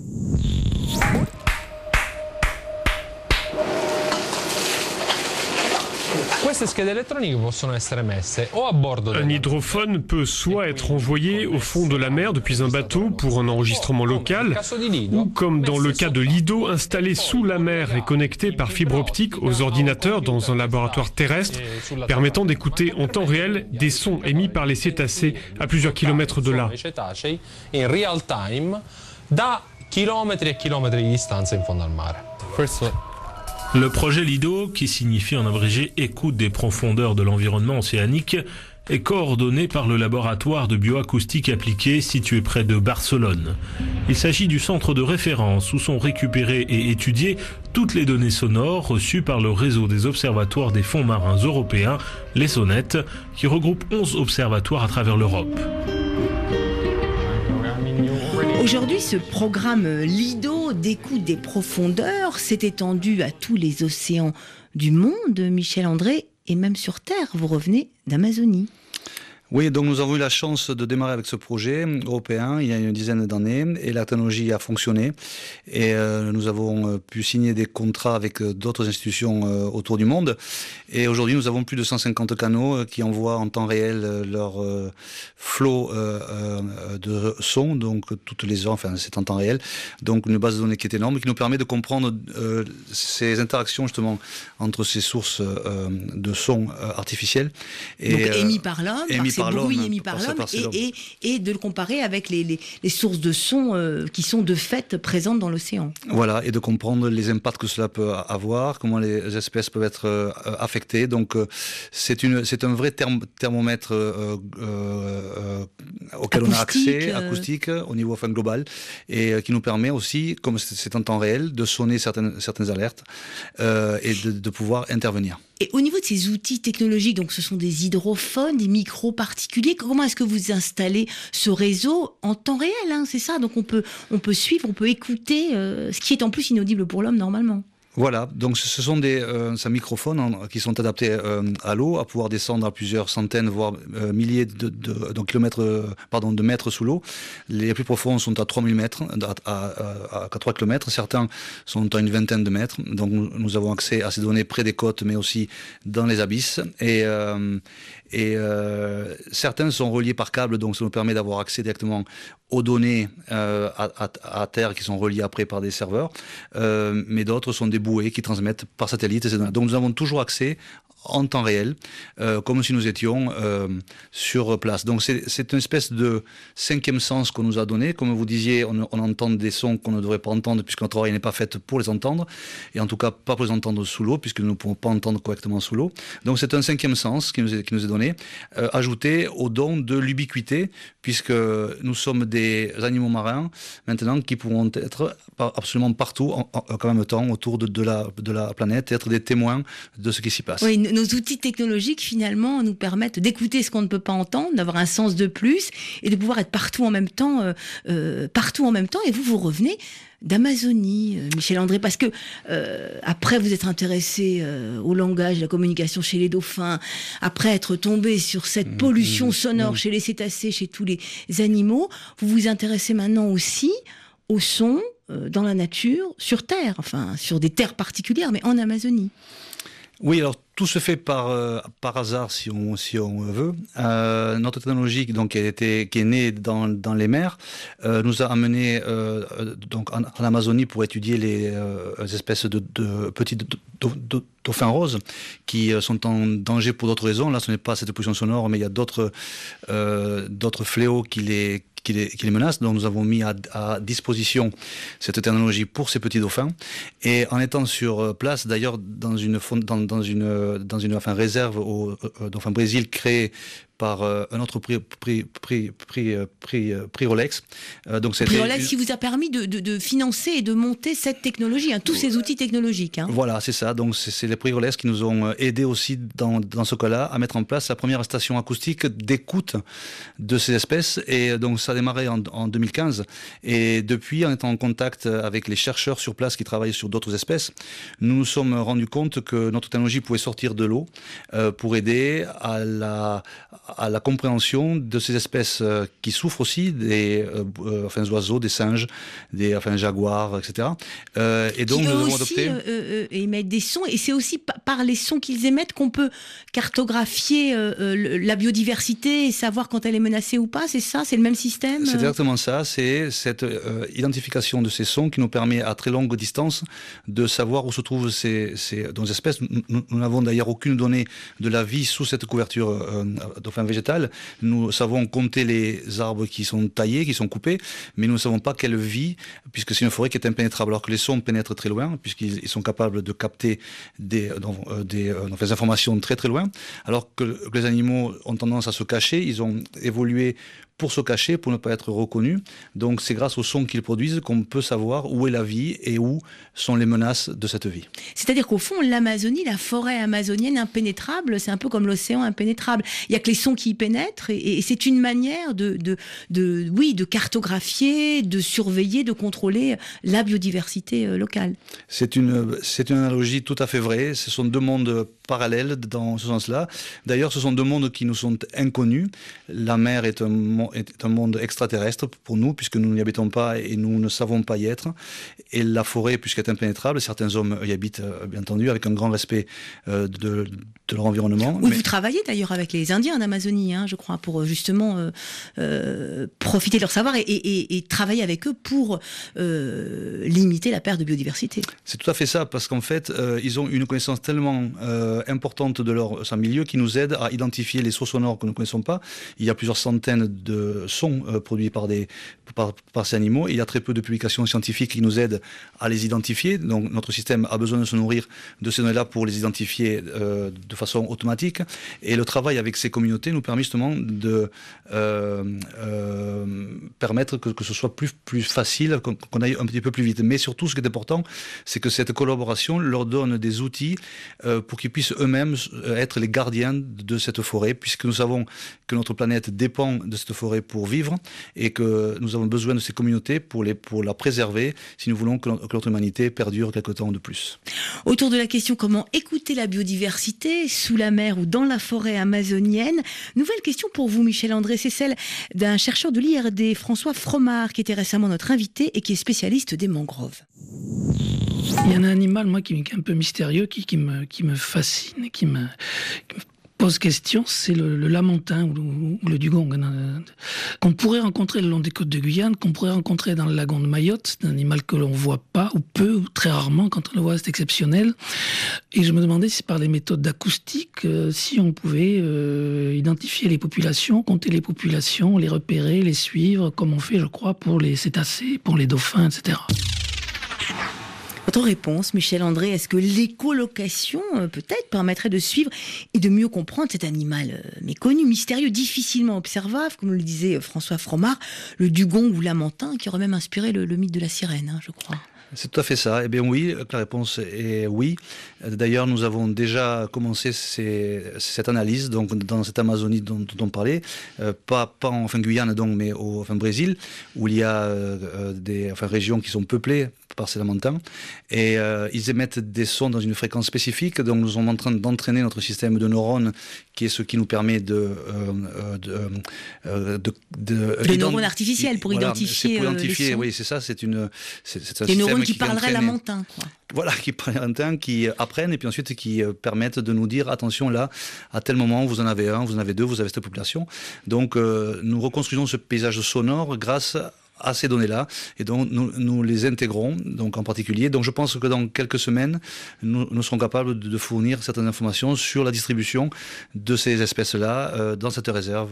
J: Un hydrophone peut soit être envoyé au fond de la mer depuis un bateau pour un enregistrement local, ou comme dans le cas de Lido, installé sous la mer et connecté par fibre optique aux ordinateurs dans un laboratoire terrestre, permettant d'écouter en temps réel des sons émis par les cétacés à plusieurs kilomètres de là.
K: Le projet Lido, qui signifie en abrégé Écoute des profondeurs de l'environnement océanique, est coordonné par le laboratoire de bioacoustique appliquée situé près de Barcelone. Il s'agit du centre de référence où sont récupérées et étudiées toutes les données sonores reçues par le réseau des observatoires des fonds marins européens, les SONET, qui regroupe 11 observatoires à travers l'Europe.
A: Aujourd'hui, ce programme Lido d'écoute des profondeurs s'est étendu à tous les océans du monde, Michel André, et même sur Terre. Vous revenez d'Amazonie.
B: Oui, donc nous avons eu la chance de démarrer avec ce projet européen il y a une dizaine d'années et la technologie a fonctionné et nous avons pu signer des contrats avec d'autres institutions autour du monde et aujourd'hui nous avons plus de 150 canaux qui envoient en temps réel leur flot de son, donc toutes les heures, enfin c'est en temps réel, donc une base de données qui est énorme et qui nous permet de comprendre ces interactions justement entre ces sources de son artificiels.
A: Donc émis par l'homme, bruit émis par l'homme et de le comparer avec les sources de son qui sont de fait présentes dans l'océan.
B: Voilà, et de comprendre les impacts que cela peut avoir, comment les espèces peuvent être affectées. Donc c'est un vrai thermomètre auquel on a accès, acoustique, au niveau global, et qui nous permet aussi, comme c'est en temps réel, de sonner certaines alertes et de pouvoir intervenir.
A: Et au niveau de ces outils technologiques, donc ce sont des hydrophones, des micros particuliers, comment est-ce que vous installez ce réseau en temps réel, hein, c'est ça? Donc on peut suivre, on peut écouter, ce qui est en plus inaudible pour l'homme normalement.
B: Voilà, donc ce sont des microphones qui sont adaptés à l'eau, à pouvoir descendre à plusieurs centaines, voire milliers de mètres sous l'eau. Les plus profonds sont à 3000 mètres, à 3 km. Certains sont à une vingtaine de mètres. Donc nous avons accès à ces données près des côtes, mais aussi dans les abysses. Et certains sont reliés par câble, donc ça nous permet d'avoir accès directement aux données à terre qui sont reliées après par des serveurs. Mais d'autres sont des bouées qui transmettent par satellite ces données. Donc nous avons toujours accès en temps réel, comme si nous étions sur place. Donc c'est une espèce de cinquième sens qu'on nous a donné. Comme vous disiez, on entend des sons qu'on ne devrait pas entendre puisque notre oreille n'est pas faite pour les entendre, et en tout cas pas pour les entendre sous l'eau puisque nous ne pouvons pas entendre correctement sous l'eau. Donc c'est un cinquième sens qui nous est donné, ajouté au don de l'ubiquité, puisque nous sommes des animaux marins maintenant qui pourront être absolument partout en même temps autour de la planète et être des témoins de ce qui s'y passe.
A: Oui, nos outils technologiques finalement nous permettent d'écouter ce qu'on ne peut pas entendre, d'avoir un sens de plus et de pouvoir être partout en même temps. Et vous revenez d'Amazonie, Michel André, parce que après vous êtes intéressé au langage, à la communication chez les dauphins, après être tombé sur cette pollution sonore chez les cétacés, chez tous les animaux, vous vous intéressez maintenant aussi au son dans la nature, sur Terre, enfin sur des terres particulières, mais en Amazonie.
B: Oui, alors Tout se fait par hasard, si on veut. Notre technologie, donc, qui est née dans les mers, nous a amené donc en Amazonie pour étudier les espèces de petits dauphins roses qui sont en danger pour d'autres raisons. Là, ce n'est pas cette pollution sonore, mais il y a d'autres fléaux qui les menacent. Donc, nous avons mis à disposition cette technologie pour ces petits dauphins. Et en étant sur place, d'ailleurs, dans une réserve au dauphin Brésil créée par un autre prix Rolex.
A: Prix Rolex qui vous a permis de financer et de monter cette technologie, tous ces outils technologiques.
B: Voilà, c'est ça. Donc c'est les prix Rolex qui nous ont aidés aussi dans ce cas-là à mettre en place la première station acoustique d'écoute de ces espèces. Et donc ça a démarré en 2015. Et depuis, en étant en contact avec les chercheurs sur place qui travaillent sur d'autres espèces, nous nous sommes rendus compte que notre technologie pouvait sortir de l'eau pour aider à la compréhension de ces espèces qui souffrent aussi, des oiseaux, des singes, des jaguars, etc. Et donc
A: qui
B: nous avons
A: aussi
B: adopté
A: émettent des sons, et c'est aussi par les sons qu'ils émettent qu'on peut cartographier la biodiversité et savoir quand elle est menacée ou pas. C'est ça, c'est le même système.
B: C'est exactement ça. C'est cette identification de ces sons qui nous permet à très longue distance de savoir où se trouvent ces espèces. Nous n'avons d'ailleurs aucune donnée de la vie sous cette couverture dauphin végétal. Nous savons compter les arbres qui sont taillés, qui sont coupés, mais nous ne savons pas quelle vie, puisque c'est une forêt qui est impénétrable, alors que les sons pénètrent très loin, puisqu'ils sont capables de capter des informations très très loin, alors que les animaux ont tendance à se cacher. Ils ont évolué pour se cacher, pour ne pas être reconnus. Donc c'est grâce aux sons qu'ils produisent qu'on peut savoir où est la vie et où sont les menaces de cette vie.
A: C'est-à-dire qu'au fond, l'Amazonie, la forêt amazonienne impénétrable, c'est un peu comme l'océan impénétrable. Il n'y a que les sons qui y pénètrent, et c'est une manière de cartographier, de surveiller, de contrôler la biodiversité locale.
B: C'est une analogie tout à fait vraie. Ce sont deux mondes parallèles dans ce sens-là. D'ailleurs, ce sont deux mondes qui nous sont inconnus. La mer est un monde extraterrestre pour nous, puisque nous n'y habitons pas et nous ne savons pas y être. Et la forêt, puisqu'elle est impénétrable, certains hommes y habitent, bien entendu, avec un grand respect de leur environnement.
A: Oui, vous travaillez d'ailleurs avec les Indiens en Amazonie, je crois, pour justement profiter de leur savoir et travailler avec eux pour limiter la perte de biodiversité.
B: C'est tout à fait ça, parce qu'en fait, ils ont une connaissance tellement importante de leur milieu qui nous aide à identifier les sources sonores que nous ne connaissons pas. Il y a plusieurs centaines de sons produits par ces animaux. Il y a très peu de publications scientifiques qui nous aident à les identifier. Donc notre système a besoin de se nourrir de ces données-là pour les identifier de façon automatique. Et le travail avec ces communautés nous permet justement de permettre que ce soit plus facile, qu'on aille un petit peu plus vite. Mais surtout, ce qui est important, c'est que cette collaboration leur donne des outils pour qu'ils puissent eux-mêmes être les gardiens de cette forêt, puisque nous savons que notre planète dépend de cette forêt pour vivre et que nous avons besoin de ces communautés pour la préserver si nous voulons que notre humanité perdure quelque temps de plus.
A: Autour de la question comment écouter la biodiversité sous la mer ou dans la forêt amazonienne, nouvelle question pour vous, Michel André, c'est celle d'un chercheur de l'IRD, François Fromard, qui était récemment notre invité et qui est spécialiste des mangroves.
L: Il y a un animal, moi, qui est un peu mystérieux, qui me fascine, qui me pose question, c'est le lamentin ou le dugong, qu'on pourrait rencontrer le long des côtes de Guyane, qu'on pourrait rencontrer dans le lagon de Mayotte. C'est un animal que l'on ne voit pas, ou peu, ou très rarement. Quand on le voit, c'est exceptionnel. Et je me demandais si par les méthodes d'acoustique, si on pouvait identifier les populations, compter les populations, les repérer, les suivre, comme on fait, je crois, pour les cétacés, pour les dauphins, etc.
A: Votre réponse, Michel André, est-ce que l'écolocation, peut-être, permettrait de suivre et de mieux comprendre cet animal méconnu, mystérieux, difficilement observable, comme le disait François Fromard, le dugong ou lamentin, qui aurait même inspiré le mythe de la sirène, je crois.
B: C'est tout à fait ça. Eh bien oui, la réponse est oui. D'ailleurs, nous avons déjà commencé cette analyse donc dans cette Amazonie dont on parlait, pas en Guyane donc, mais au Brésil, où il y a des régions qui sont peuplées par ces lamantins, et ils émettent des sons dans une fréquence spécifique. Donc nous sommes en train d'entraîner notre système de neurones, qui est ce qui nous permet de
A: neurones artificiels pour identifier
B: les sons. Oui, c'est ça. C'est des neurones
A: qui parleraient lamantin, quoi.
B: Voilà, qui prennent, qui apprennent et puis ensuite qui permettent de nous dire attention là, à tel moment vous en avez un, vous en avez deux, vous avez cette population. Donc nous reconstruisons ce paysage sonore grâce à ces données-là, et donc nous les intégrons, donc en particulier. Donc je pense que dans quelques semaines, nous serons capables de fournir certaines informations sur la distribution de ces espèces-là dans cette réserve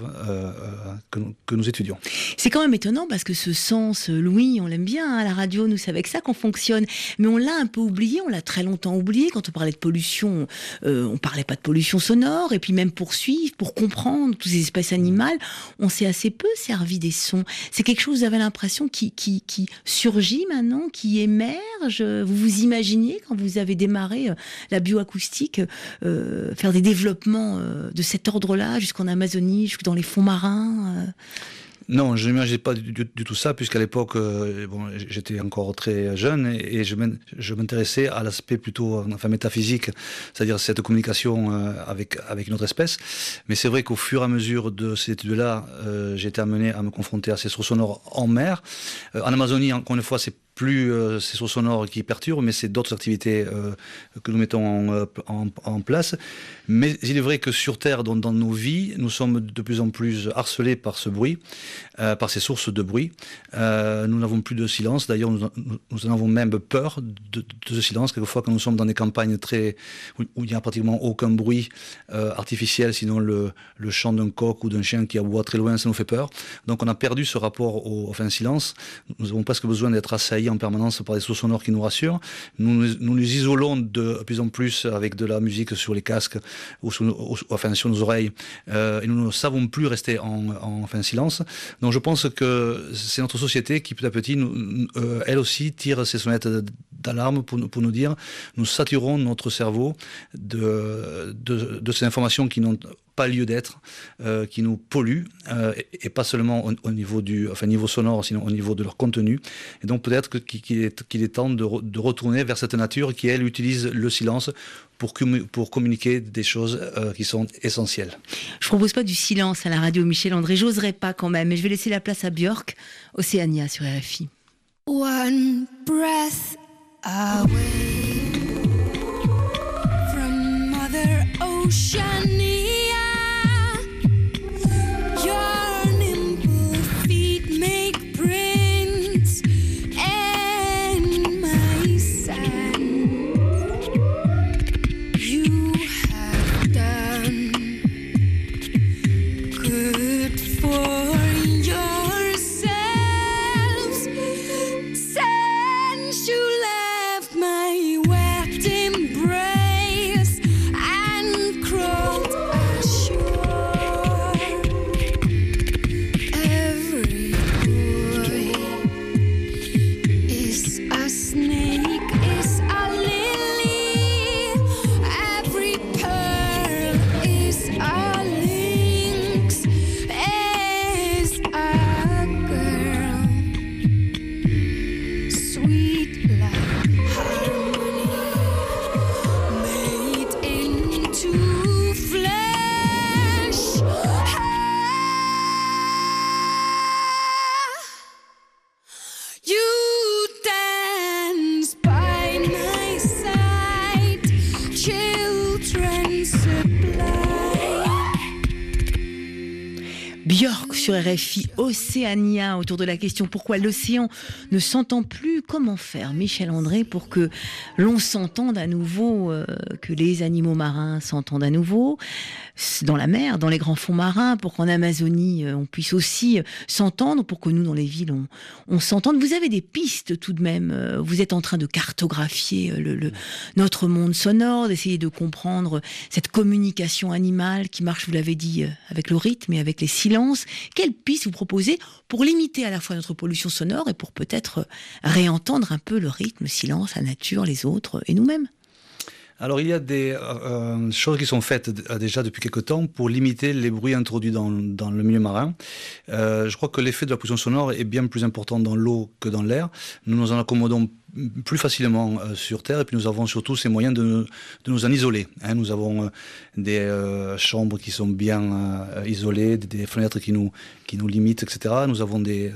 B: que nous étudions.
A: C'est quand même étonnant parce que ce sens, Louis, on l'aime bien à la radio, nous c'est avec ça qu'on fonctionne, mais on l'a un peu oublié, on l'a très longtemps oublié. Quand on parlait de pollution, on parlait pas de pollution sonore, et puis même pour suivre, pour comprendre toutes ces espèces animales, on s'est assez peu servi des sons. C'est quelque chose, vous avez l'impression qui surgit maintenant, qui émerge. Vous vous imaginiez, quand vous avez démarré la bioacoustique, faire des développements de cet ordre-là, jusqu'en Amazonie, jusque dans les fonds marins
B: Non, je n'imaginais pas du tout ça, puisqu'à l'époque, j'étais encore très jeune et je m'intéressais à l'aspect plutôt métaphysique, c'est-à-dire cette communication avec une autre espèce. Mais c'est vrai qu'au fur et à mesure de ces études-là, j'ai été amené à me confronter à ces sources sonores en mer. En Amazonie, encore une fois, c'est plus ces sources sonores qui perturbent, mais c'est d'autres activités que nous mettons en place. Mais il est vrai que sur Terre, dans nos vies, nous sommes de plus en plus harcelés par ce bruit, par ces sources de bruit. Nous n'avons plus de silence. D'ailleurs, nous en avons même peur de ce silence. Quelquefois, quand nous sommes dans des campagnes où il n'y a pratiquement aucun bruit artificiel, sinon le chant d'un coq ou d'un chien qui aboie très loin, ça nous fait peur. Donc on a perdu ce rapport au silence. Nous avons presque besoin d'être assaillis en permanence par des sources sonores qui nous rassurent. Nous isolons de plus en plus avec de la musique sur les casques ou sur nos oreilles, et nous ne savons plus rester en silence. Donc je pense que c'est notre société qui petit à petit, elle aussi, tire ses sonnettes d'alarme pour nous dire nous saturons notre cerveau de ces informations qui n'ont pas lieu d'être, qui nous polluent, et pas seulement au niveau niveau sonore, sinon au niveau de leur contenu. Et donc peut-être qu'il est temps de retourner vers cette nature qui, elle, utilise le silence pour communiquer des choses qui sont essentielles.
A: Je ne propose pas du silence à la radio, Michel André, j'oserais pas quand même, mais je vais laisser la place à Björk, Océania sur RFI.
M: One breath away from Mother Oceania.
A: Björk sur RFI, Océania, autour de la question pourquoi l'océan ne s'entend plus. Comment faire, Michel André, pour que l'on s'entende à nouveau, que les animaux marins s'entendent à nouveau dans la mer, dans les grands fonds marins, pour qu'en Amazonie on puisse aussi s'entendre, pour que nous dans les villes on s'entende. Vous avez des pistes tout de même, vous êtes en train de cartographier notre monde sonore, d'essayer de comprendre cette communication animale qui marche, vous l'avez dit, avec le rythme et avec les silences. Quelles pistes vous proposez pour limiter à la fois notre pollution sonore et pour peut-être réentendre un peu le rythme, le silence, la nature, les autres et nous-mêmes?
B: Alors il y a des choses qui sont faites déjà depuis quelque temps pour limiter les bruits introduits dans le milieu marin. Je crois que l'effet de la pollution sonore est bien plus important dans l'eau que dans l'air. Nous nous en accommodons plus facilement sur Terre, et puis nous avons surtout ces moyens de nous en isoler. Nous avons des chambres qui sont bien isolées, des fenêtres qui nous limitent, etc. Nous avons des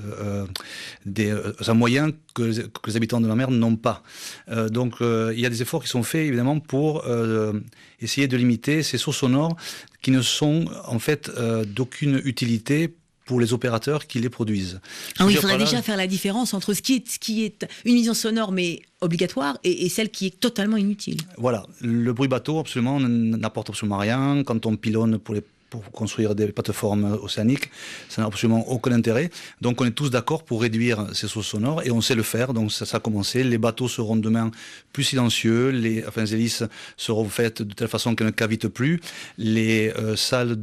B: moyens que les habitants de la mer n'ont pas. Donc il y a des efforts qui sont faits évidemment pour essayer de limiter ces sources sonores qui ne sont en fait d'aucune utilité pour les opérateurs qui les produisent.
A: Il faudrait déjà faire la différence entre ce qui est une mise en sonore mais obligatoire et celle qui est totalement inutile.
B: Voilà, le bruit bateau absolument n'apporte absolument rien. Quand on pilonne pour construire des plateformes océaniques, ça n'a absolument aucun intérêt. Donc on est tous d'accord pour réduire ces sources sonores et on sait le faire, donc ça a commencé. Les bateaux seront demain plus silencieux, les hélices seront faites de telle façon qu'elles ne cavitent plus, les salles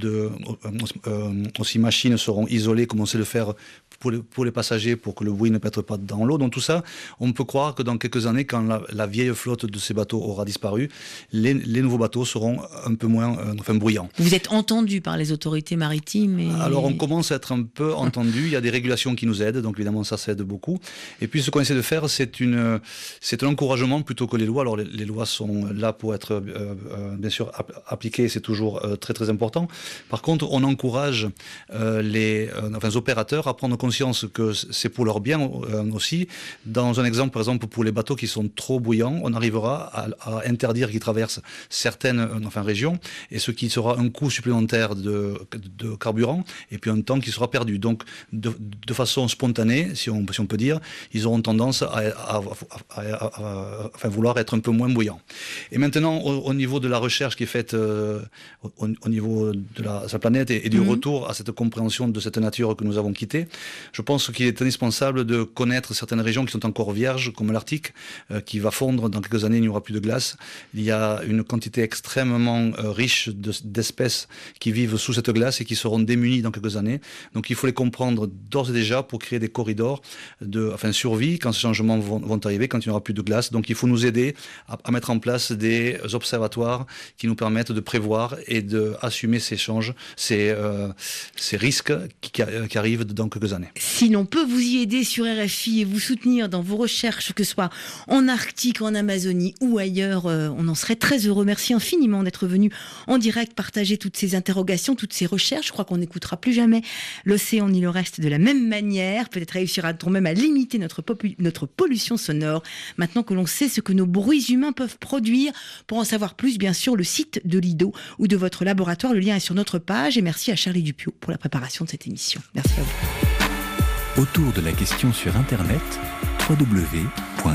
B: aussi machines seront isolées comme on sait le faire pour les passagers, pour que le bruit ne pète pas dans l'eau. Donc tout ça, on peut croire que dans quelques années, quand la vieille flotte de ces bateaux aura disparu, les nouveaux bateaux seront un peu moins bruyants.
A: Vous êtes entendu par les autorités maritimes
B: Alors on commence à être un peu entendu, il y a des régulations qui nous aident, donc évidemment ça aide beaucoup. Et puis ce qu'on essaie de faire, c'est un encouragement plutôt que les lois. Alors les lois sont là pour être bien sûr appliquées, c'est toujours très très important. Par contre, on encourage les opérateurs à prendre conscience que c'est pour leur bien aussi. Dans un exemple, par exemple, pour les bateaux qui sont trop bruyants, on arrivera à interdire qu'ils traversent certaines régions, et ce qui sera un coût supplémentaire de carburant, et puis un temps qui sera perdu. Donc, de façon spontanée, si on peut dire, ils auront tendance à vouloir être un peu moins bruyants. Et maintenant, au niveau de la recherche qui est faite au niveau de sa planète et du retour à cette compréhension de cette nature que nous avons quittée, je pense qu'il est indispensable de connaître certaines régions qui sont encore vierges, comme l'Arctique, qui va fondre dans quelques années, il n'y aura plus de glace. Il y a une quantité extrêmement riche d'espèces qui vivent sous cette glace et qui seront démunies dans quelques années. Donc il faut les comprendre d'ores et déjà pour créer des corridors de survie quand ces changements vont arriver, quand il n'y aura plus de glace. Donc il faut nous aider à mettre en place des observatoires qui nous permettent de prévoir et d'assumer ces changes, ces risques qui arrivent dans quelques années.
A: Si l'on peut vous y aider sur RFI et vous soutenir dans vos recherches, que ce soit en Arctique, en Amazonie ou ailleurs, on en serait très heureux. Merci infiniment d'être venu en direct partager toutes ces interrogations, toutes ces recherches. Je crois qu'on n'écoutera plus jamais l'océan ni le reste de la même manière. Peut-être réussira-t-on même à limiter notre pollution sonore. Maintenant que l'on sait ce que nos bruits humains peuvent produire, pour en savoir plus, bien sûr, le site de l'IDO ou de votre laboratoire, le lien est sur notre page. Et merci à Charlie Dupiot pour la préparation de cette émission. Merci à vous.
C: Autour de la question sur Internet, www.rfi.fr.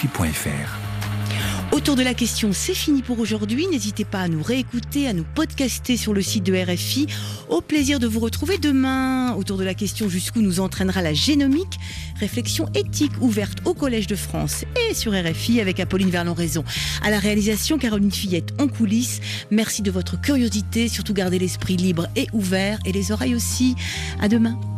A: Autour de la question, c'est fini pour aujourd'hui. N'hésitez pas à nous réécouter, à nous podcaster sur le site de RFI. Au plaisir de vous retrouver demain. Autour de la question, jusqu'où nous entraînera la génomique. Réflexion éthique ouverte au Collège de France et sur RFI avec Apolline Verlon-Raison. À la réalisation, Caroline Fillette en coulisses. Merci de votre curiosité. Surtout gardez l'esprit libre et ouvert et les oreilles aussi. À demain.